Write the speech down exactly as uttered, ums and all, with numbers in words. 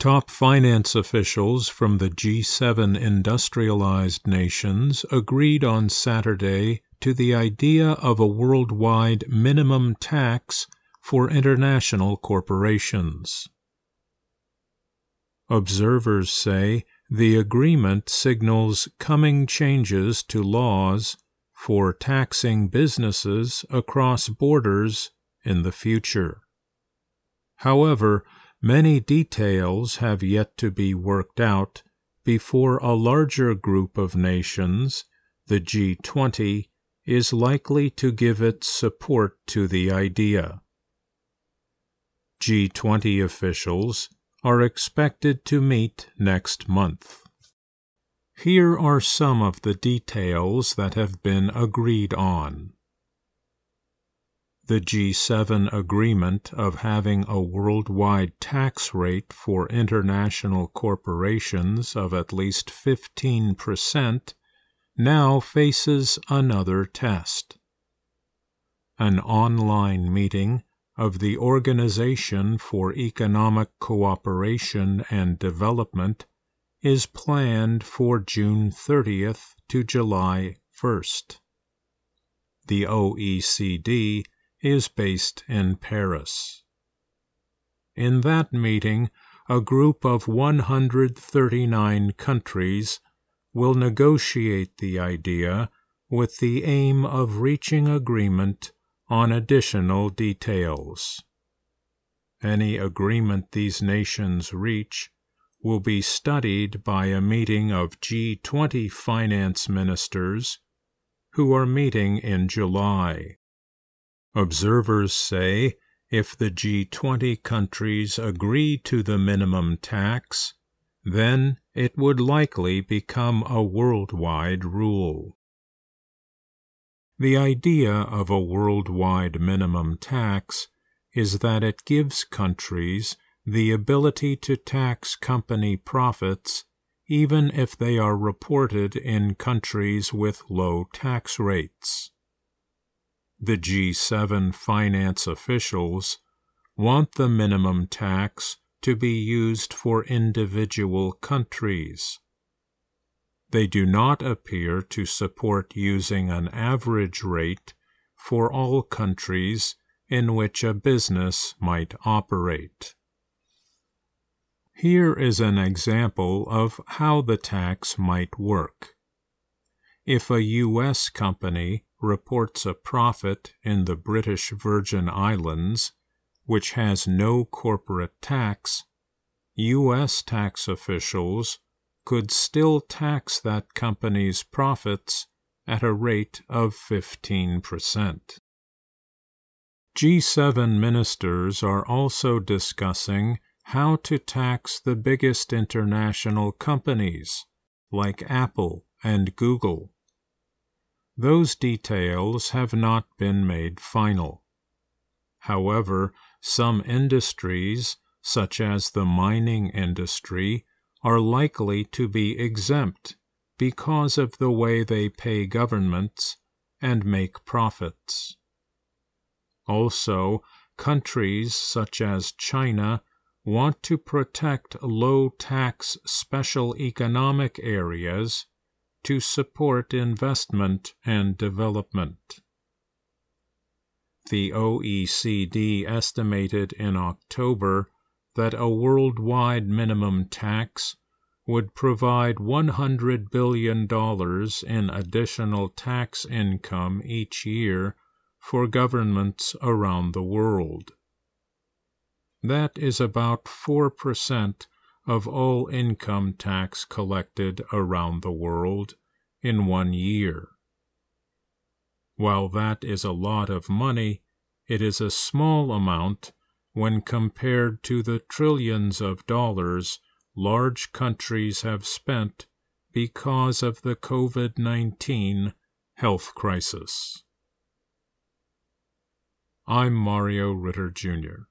Top finance officials from the G seven industrialized nations agreed on Saturday to the idea of a worldwide minimum tax for international corporations. Observers say the agreement signals coming changes to laws for taxing businesses across borders in the future. However, many details have yet to be worked out before a larger group of nations, the G twenty, is likely to give its support to the idea. G twenty officials are expected to meet next month. Here are some of the details that have been agreed on. The G seven agreement of having a worldwide tax rate for international corporations of at least fifteen percent now faces another test. An online meeting of the Organization for Economic Cooperation and Development is planned for June thirtieth to July first. The O E C D is based in Paris. In that meeting, a group of one hundred thirty-nine countries will negotiate the idea with the aim of reaching agreement on additional details. Any agreement these nations reach will be studied by a meeting of G twenty finance ministers who are meeting in July. Observers say if the G twenty countries agree to the minimum tax, then it would likely become a worldwide rule. The idea of a worldwide minimum tax is that it gives countries the ability to tax company profits even if they are reported in countries with low tax rates. The G seven finance officials want the minimum tax to be used for individual countries. They do not appear to support using an average rate for all countries in which a business might operate. Here is an example of how the tax might work. If a U S company reports a profit in the British Virgin Islands, which has no corporate tax, U S tax officials could still tax that company's profits at a rate of fifteen percent. G seven ministers are also discussing how to tax the biggest international companies, like Apple and Google. Those details have not been made final. However, some industries, such as the mining industry, are likely to be exempt because of the way they pay governments and make profits. Also, countries such as China want to protect low-tax special economic areas to support investment and development. The O E C D estimated in October that a worldwide minimum tax would provide one hundred billion dollars in additional tax income each year for governments around the world. That is about four percent of all income tax collected around the world in one year. While that is a lot of money, it is a small amount when compared to the trillions of dollars large countries have spent because of the COVID nineteen health crisis. I'm Mario Ritter, Junior